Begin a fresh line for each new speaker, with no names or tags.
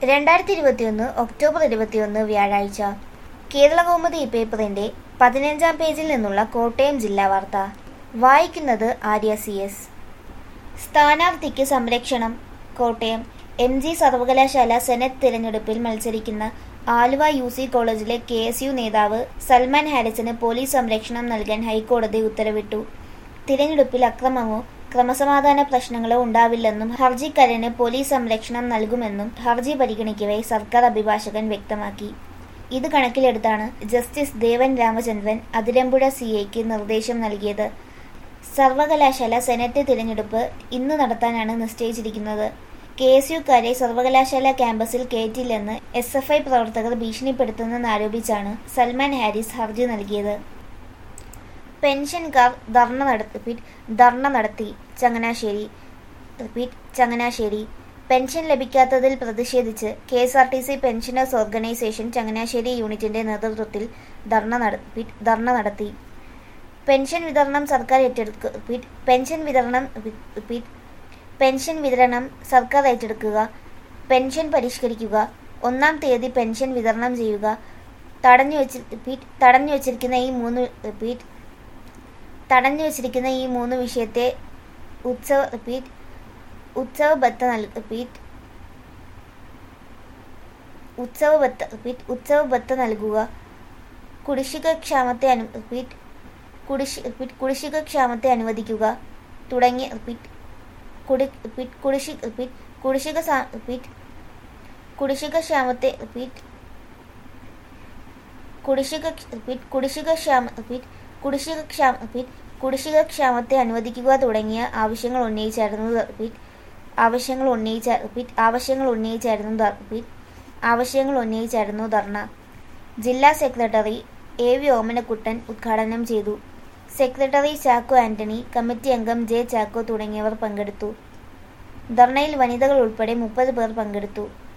2021 October 21 വ്യാഴാഴ്ച കേരളകൗമുദി പേപ്പറിന്റെ 15-ാം പേജിൽ നിന്നുള്ള കോട്ടയം ജില്ലാ വാർത്ത. വായിക്കുന്നത് ആര്യ CS. സ്ഥാനാർത്ഥിക്ക് സംരക്ഷണം. കോട്ടയം MG സർവകലാശാല സെനറ്റ് തിരഞ്ഞെടുപ്പിൽ മത്സരിക്കുന്ന ആലുവ UC കോളേജിലെ KSU നേതാവ് സൽമാൻ ഹാരിസിന് പോലീസ് സംരക്ഷണം നൽകാൻ ഹൈക്കോടതി ഉത്തരവിട്ടു. തിരഞ്ഞെടുപ്പിൽ അക്രമമോ ക്രമസമാധാന പ്രശ്നങ്ങളോ ഉണ്ടാവില്ലെന്നും ഹർജിക്കാരന് പോലീസ് സംരക്ഷണം നൽകുമെന്നും ഹർജി പരിഗണിക്കവെ സർക്കാർ അഭിഭാഷകൻ വ്യക്തമാക്കി. ഇത് കണക്കിലെടുത്താണ് ജസ്റ്റിസ് ദേവൻ രാമചന്ദ്രൻ അതിരമ്പുഴ CAയ്ക്ക് നിർദ്ദേശം നൽകിയത്. സർവകലാശാല സെനറ്റ് തിരഞ്ഞെടുപ്പ് ഇന്ന് നടത്താനാണ് നിശ്ചയിച്ചിരിക്കുന്നത്. KSUക്കാരെ സർവകലാശാല ക്യാമ്പസിൽ കയറ്റില്ലെന്ന് SFI പ്രവർത്തകർ ഭീഷണിപ്പെടുത്തുന്നെന്നാരോപിച്ചാണ് സൽമാൻ ഹാരിസ് ഹർജി നൽകിയത്. പെൻഷൻകാർ ധർണ നടത്തി. ചങ്ങനാശ്ശേരി പെൻഷൻ ലഭിക്കാത്തതിൽ പ്രതിഷേധിച്ച് KSRTC പെൻഷനേഴ്സ് ഓർഗനൈസേഷൻ ചങ്ങനാശ്ശേരി യൂണിറ്റിന്റെ നേതൃത്വത്തിൽ ധർണ നടത്തി. പെൻഷൻ വിതരണം സർക്കാർ ഏറ്റെടുക്കുക, പെൻഷൻ പരിഷ്കരിക്കുക, 1-ാം തീയതി പെൻഷൻ വിതരണം ചെയ്യുക, തടഞ്ഞുവച്ചിരിക്കുന്ന ഈ മൂന്ന് വിഷയത്തെ ഉത്സവബത്ത നൽകുക, കുടിശ്ശിക ക്ഷാമത്തെ അനുവദിക്കുക തുടങ്ങിയ ആവശ്യങ്ങൾ ഉന്നയിച്ചായിരുന്നു ധർണ. ജില്ലാ സെക്രട്ടറി AV ഓമനക്കുട്ടൻ ഉദ്ഘാടനം ചെയ്തു. സെക്രട്ടറി ചാക്കോ ആന്റണി, കമ്മിറ്റി അംഗം J ചാക്കോ തുടങ്ങിയവർ പങ്കെടുത്തു. ധർണയിൽ വനിതകൾ ഉൾപ്പെടെ 30 പേർ പങ്കെടുത്തു.